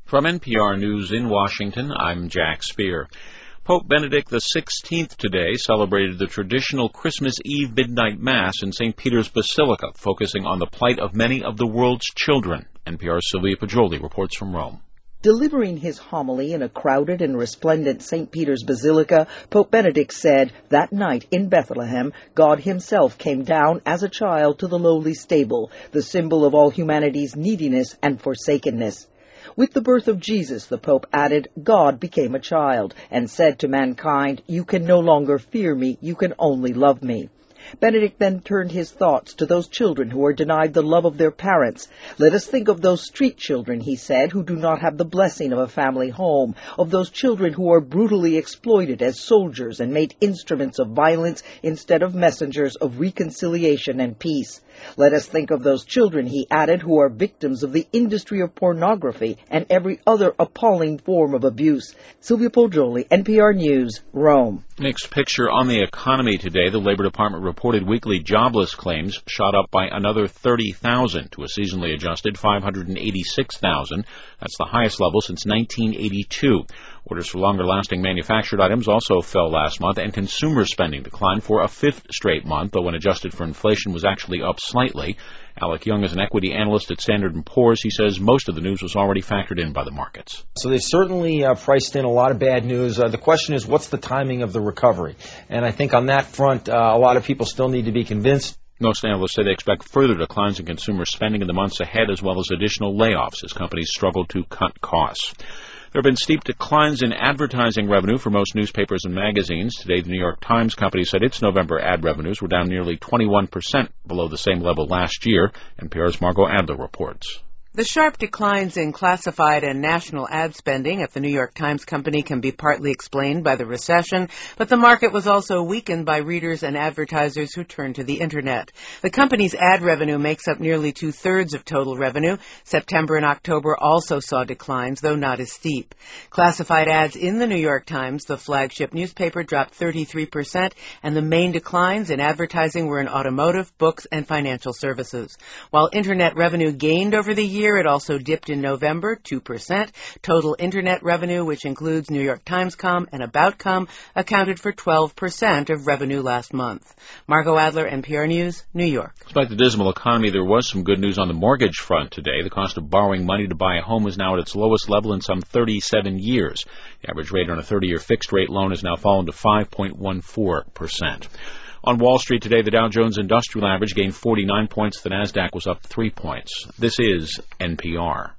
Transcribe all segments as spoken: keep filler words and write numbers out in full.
From N P R News in Washington, I'm Jack Speer. Pope Benedict the sixteenth today celebrated the traditional Christmas Eve midnight Mass in Saint Peter's Basilica, focusing on the plight of many of the world's children. N P R's Sylvia Poggioli reports from Rome. Delivering his homily in a crowded and resplendent Saint Peter's Basilica, Pope Benedict said, that night in Bethlehem, God himself came down as a child to the lowly stable, the symbol of all humanity's neediness and forsakenness. With the birth of Jesus, the Pope added, God became a child and said to mankind, you can no longer fear me, you can only love me. Benedict then turned his thoughts to those children who are denied the love of their parents. Let us think of those street children, he said, who do not have the blessing of a family home, of those children who are brutally exploited as soldiers and made instruments of violence instead of messengers of reconciliation and peace. Let us think of those children, he added, who are victims of the industry of pornography and every other appalling form of abuse. Sylvia Poggioli, N P R News, Rome. Mixed picture on the economy today. The Labor Department reported weekly jobless claims shot up by another thirty thousand to a seasonally adjusted five hundred eighty-six thousand. That's the highest level since nineteen eighty-two. Orders for longer-lasting manufactured items also fell last month, and consumer spending declined for a fifth straight month, though when adjusted for inflation was actually up slightly. Alec Young is an equity analyst at Standard and Poor's. He says most of the news was already factored in by the markets. So they certainly uh, priced in a lot of bad news. Uh, the question is, what's the timing of the recovery? And I think on that front, uh, a lot of people still need to be convinced. Most analysts say they expect further declines in consumer spending in the months ahead, as well as additional layoffs as companies struggle to cut costs. There have been steep declines in advertising revenue for most newspapers and magazines. Today, the New York Times Company said its November ad revenues were down nearly twenty-one percent below the same level last year. N P R's Margot Adler reports. The sharp declines in classified and national ad spending at the New York Times Company can be partly explained by the recession, but the market was also weakened by readers and advertisers who turned to the Internet. The company's ad revenue makes up nearly two-thirds of total revenue. September and October also saw declines, though not as steep. Classified ads in the New York Times, the flagship newspaper, dropped thirty-three percent, and the main declines in advertising were in automotive, books, and financial services. While Internet revenue gained over the year, it also dipped in November, two percent. Total Internet revenue, which includes New York Times Com and About Com, accounted for twelve percent of revenue last month. Margot Adler, N P R News, New York. Despite the dismal economy, there was some good news on the mortgage front today. The cost of borrowing money to buy a home is now at its lowest level in some thirty-seven years. The average rate on a thirty-year fixed-rate loan has now fallen to five point one four percent. On Wall Street today, the Dow Jones Industrial Average gained forty-nine points. The Nasdaq was up three points. This is N P R.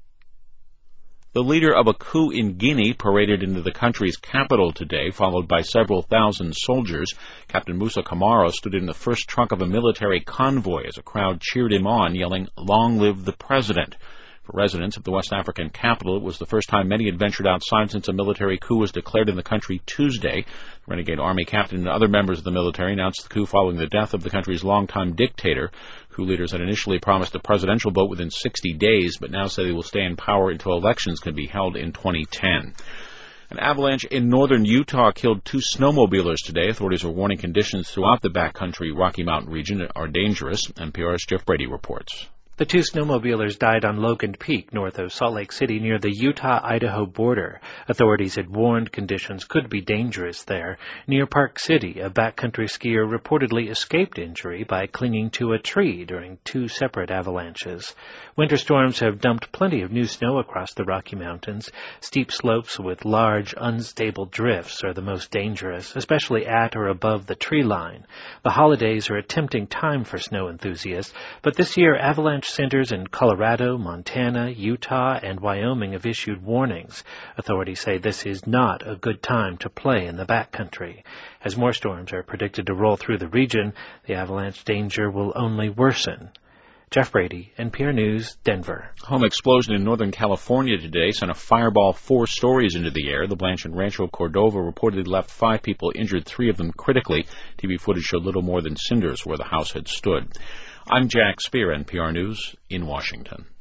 The leader of a coup in Guinea paraded into the country's capital today, followed by several thousand soldiers. Captain Musa Camara stood in the first trunk of a military convoy as a crowd cheered him on, yelling, "Long live the President." For residents of the West African capital, it was the first time many had ventured outside since a military coup was declared in the country Tuesday. The renegade army captain and other members of the military announced the coup following the death of the country's longtime dictator. Coup leaders had initially promised a presidential vote within sixty days, but now say they will stay in power until elections can be held in twenty ten. An avalanche in northern Utah killed two snowmobilers today. Authorities are warning conditions throughout the backcountry Rocky Mountain region are dangerous. N P R's Jeff Brady reports. The two snowmobilers died on Logan Peak, north of Salt Lake City, near the Utah-Idaho border. Authorities had warned conditions could be dangerous there. Near Park City, a backcountry skier reportedly escaped injury by clinging to a tree during two separate avalanches. Winter storms have dumped plenty of new snow across the Rocky Mountains. Steep slopes with large, unstable drifts are the most dangerous, especially at or above the tree line. The holidays are a tempting time for snow enthusiasts, but this year avalanche centers in Colorado, Montana, Utah, and Wyoming have issued warnings. Authorities say this is not a good time to play in the backcountry. As more storms are predicted to roll through the region, the avalanche danger will only worsen. Jeff Brady, N P R News, Denver. Home explosion in Northern California today sent a fireball four stories into the air. The Blanche and Rancho Cordova reportedly left five people injured, three of them critically. T V footage showed little more than cinders where the house had stood. I'm Jack Speer, N P R News, in Washington.